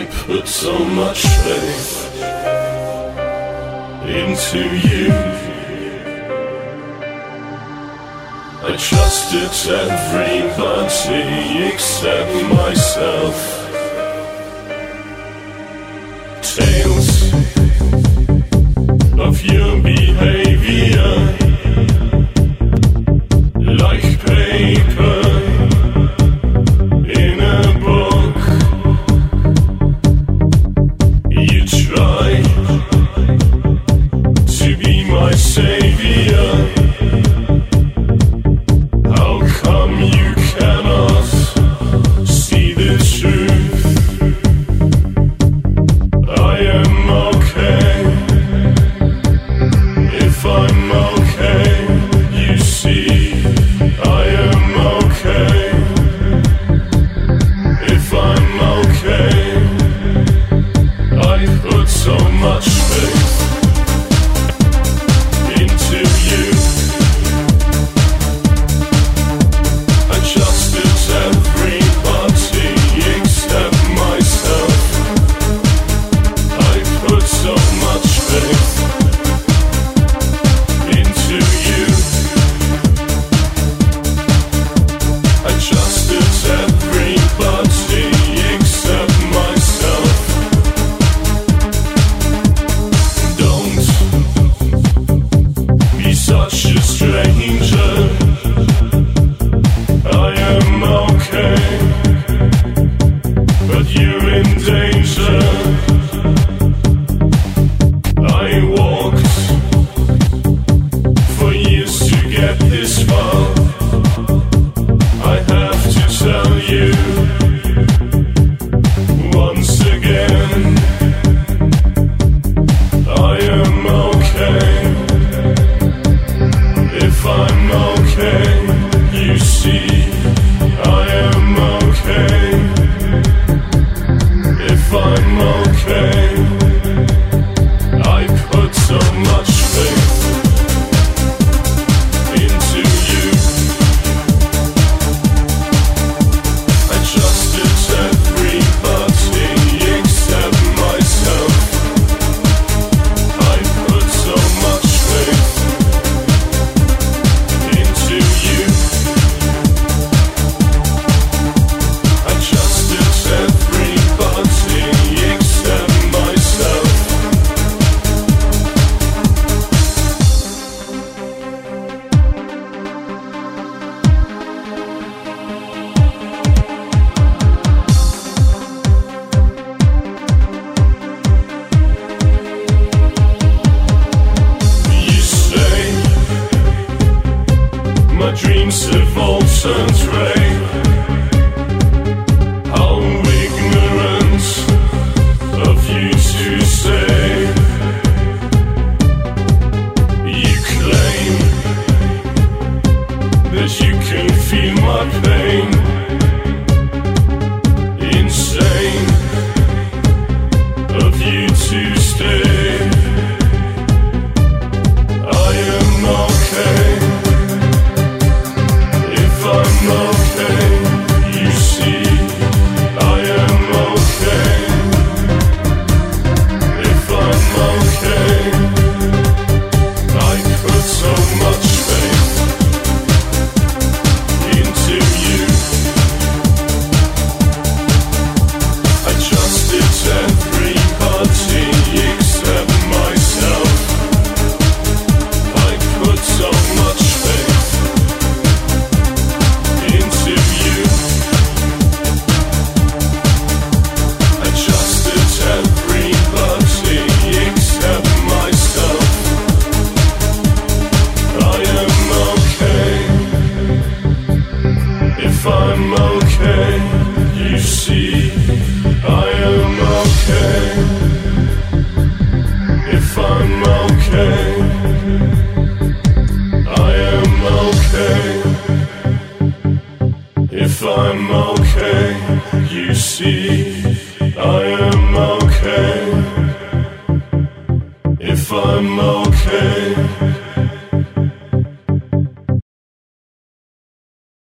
I put so much faith into you. I trusted everybody except myself. Tales of your behavior, like paper in a book. You try to be my savior. How come you cannot see the truth? I am okay if I'm okay. You see, I am okay if I'm okay. I put so much faith into you. I trusted everybody except myself. I put so much faith into you. I trusted everybody except myself. Don't be such a stranger. I am okay, but you're in danger. I walked for years to get this far. I have to tell you once again, I am okay if I'm okay. You see, I am okay if I'm okay. I put so much faith into you. I trusted everybody except myself. I put so much faith into you. I trusted everybody except myself. You say my dreams have all turned grey. How ignorant of you to say. You claim that you can feel my pain. Insane of you to stay. I am okay if I'm okay. You see, I am okay if I'm okay. I put so much faith into you. I trusted everybody except myself. I put so much faith into you. I trusted everybody except myself. I am okay if I'm okay. You see, I am okay if I'm okay. I am okay if I'm okay. You see, I am okay if I'm okay.